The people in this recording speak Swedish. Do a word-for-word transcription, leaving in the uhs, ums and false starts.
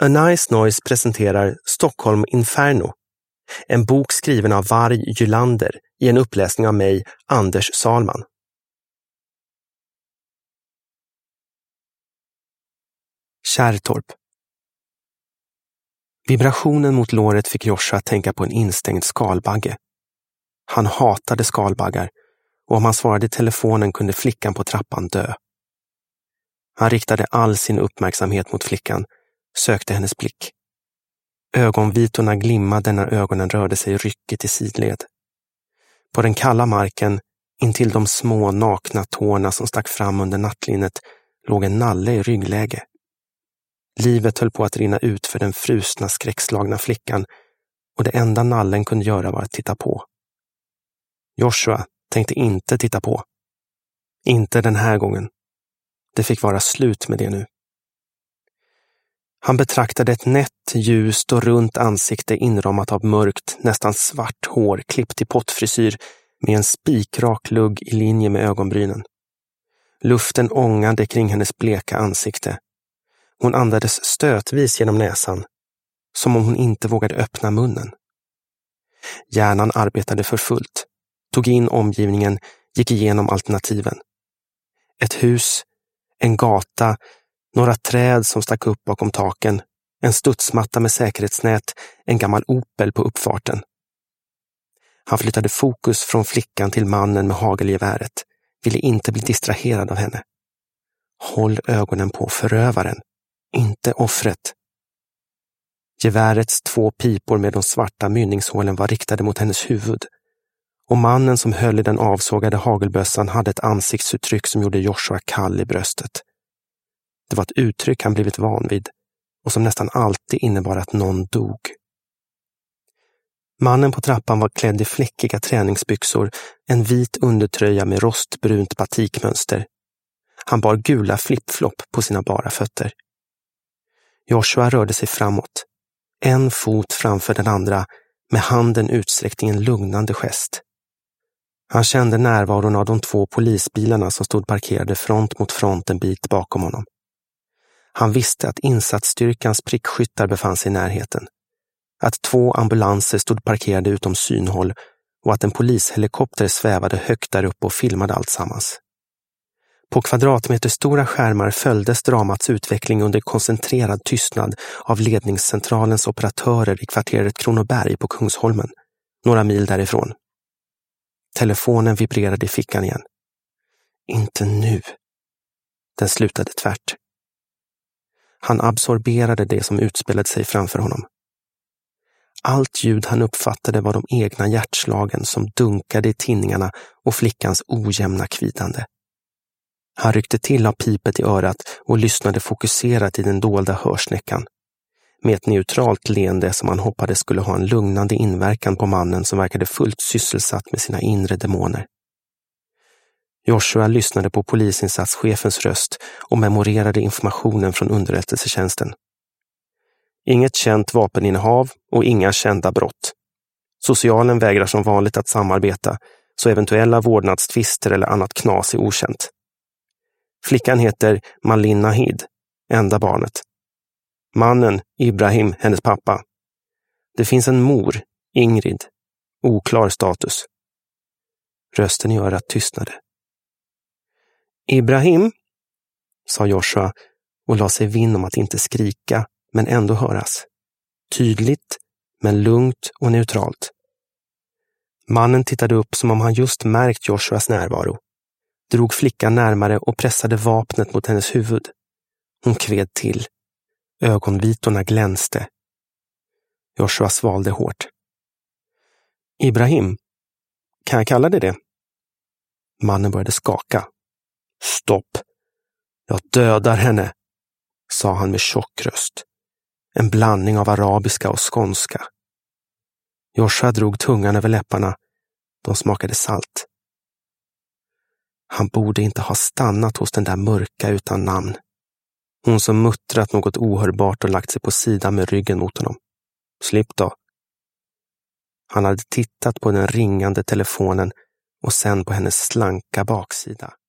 A Nice Noise presenterar Stockholm Inferno, en bok skriven av Varg Gylander i en uppläsning av mig, Anders Salman. Kärrtorp. Vibrationen mot låret fick Joshua tänka på en instängd skalbagge. Han hatade skalbaggar, och om han svarade i telefonen kunde flickan på trappan dö. Han riktade all sin uppmärksamhet mot flickan, sökte hennes blick. Ögonvitorna glimmade när ögonen rörde sig ryckigt i sidled. På den kalla marken, intill de små nakna tårna som stack fram under nattlinnet, låg en nalle i ryggläge. Livet höll på att rinna ut för den frusna, skräckslagna flickan, och det enda nallen kunde göra var att titta på. Joshua tänkte inte titta på. Inte den här gången. Det fick vara slut med det nu. Han betraktade ett nätt, ljust och runt ansikte inramat av mörkt, nästan svart hår klippt i pottfrisyr med en spikrak lugg i linje med ögonbrynen. Luften ångade kring hennes bleka ansikte. Hon andades stötvis genom näsan, som om hon inte vågade öppna munnen. Hjärnan arbetade för fullt, tog in omgivningen, gick igenom alternativen. Ett hus, en gata, några träd som stack upp bakom taken, en studsmatta med säkerhetsnät, en gammal Opel på uppfarten. Han flyttade fokus från flickan till mannen med hagelgeväret, ville inte bli distraherad av henne. Håll ögonen på förövaren, inte offret. Gevärets två pipor med de svarta mynningshålen var riktade mot hennes huvud, och mannen som höll i den avsågade hagelbössan hade ett ansiktsuttryck som gjorde Joshua kall i bröstet. Det var ett uttryck han blivit van vid och som nästan alltid innebar att någon dog. Mannen på trappan var klädd i fläckiga träningsbyxor, en vit undertröja med rostbrunt batikmönster. Han bar gula flipflop på sina bara fötter. Joshua rörde sig framåt, en fot framför den andra, med handen utsträckt i en lugnande gest. Han kände närvaron av de två polisbilarna som stod parkerade front mot front en bit bakom honom. Han visste att insatsstyrkans prickskyttar befann sig i närheten, att två ambulanser stod parkerade utom synhåll och att en polishelikopter svävade högt där uppe och filmade allt sammans. På kvadratmeter stora skärmar följdes dramats utveckling under koncentrerad tystnad av ledningscentralens operatörer i kvarteret Kronoberg på Kungsholmen, några mil därifrån. Telefonen vibrerade i fickan igen. Inte nu. Den slutade tvärt. Han absorberade det som utspelade sig framför honom. Allt ljud han uppfattade var de egna hjärtslagen som dunkade i tinningarna och flickans ojämna kvidande. Han ryckte till av pipet i örat och lyssnade fokuserat i den dolda hörsnäckan, med ett neutralt leende som han hoppades skulle ha en lugnande inverkan på mannen som verkade fullt sysselsatt med sina inre demoner. Joshua lyssnade på polisinsatschefens röst och memorerade informationen från underrättelsetjänsten. Inget känt vapeninnehav och inga kända brott. Socialen vägrar som vanligt att samarbeta, så eventuella vårdnadstvister eller annat knas är okänt. Flickan heter Malin Nahid, enda barnet. Mannen, Ibrahim, hennes pappa. Det finns en mor, Ingrid, oklar status. Rösten i örat tystnade. Ibrahim, sa Joshua och la sig vinn om att inte skrika, men ändå höras. Tydligt, men lugnt och neutralt. Mannen tittade upp som om han just märkt Joshuas närvaro. Drog flickan närmare och pressade vapnet mot hennes huvud. Hon kved till. Ögonvitorna glänste. Joshua svalde hårt. Ibrahim, kan jag kalla dig det? Mannen började skaka. Stopp. Jag dödar henne, sa han med tjock röst. En blandning av arabiska och skånska. Joshua drog tungan över läpparna. De smakade salt. Han borde inte ha stannat hos den där mörka utan namn. Hon som muttrat något ohörbart och lagt sig på sidan med ryggen mot honom. Slipp då. Han hade tittat på den ringande telefonen och sen på hennes slanka baksida.